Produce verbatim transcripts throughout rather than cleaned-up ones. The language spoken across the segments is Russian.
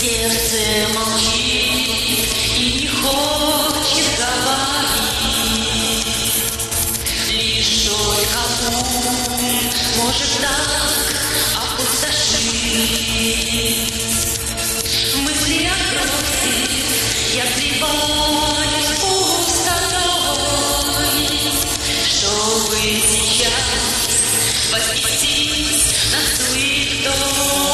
Сердце молчит и не хочет говорить, лишь только ум может так опустошить. Мысли отбросив, я сливаюсь пустотой, чтобы сейчас вознестись над суетой.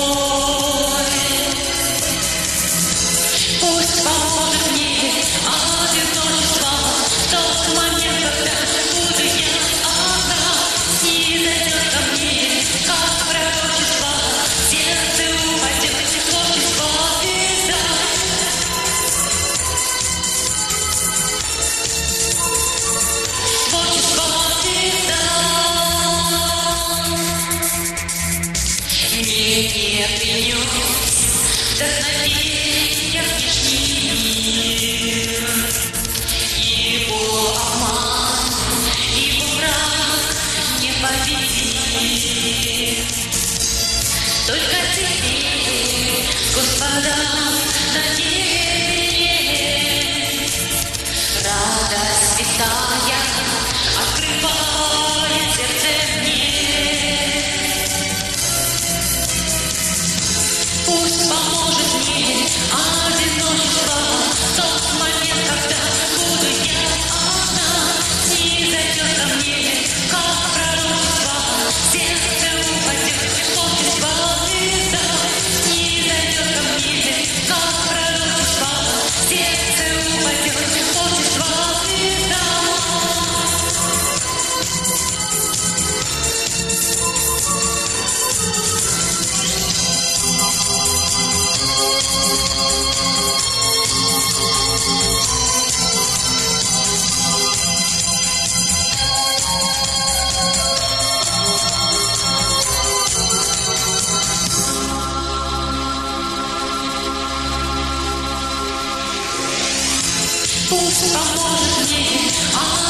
Пусть поможет мне одиночество, тот момент, когда буду я одна, снизойдет ко мне, как пророчество, сердце упадет, творчество издать. Творчество издать. Мне не принес вдохновения внешний мир, его обман, его враг не победит. Только теперь, Господа, на небе радость святая открывает сердце мне. Пусть поможет мне одиночество, тот момент, когда буду я одна, снизойдет ко мне, как пророчество, сердце упадет, творчество издать. Снизойдет ко мне, как пророчество, сердце упадет, творчество издать. Пусть поможет мне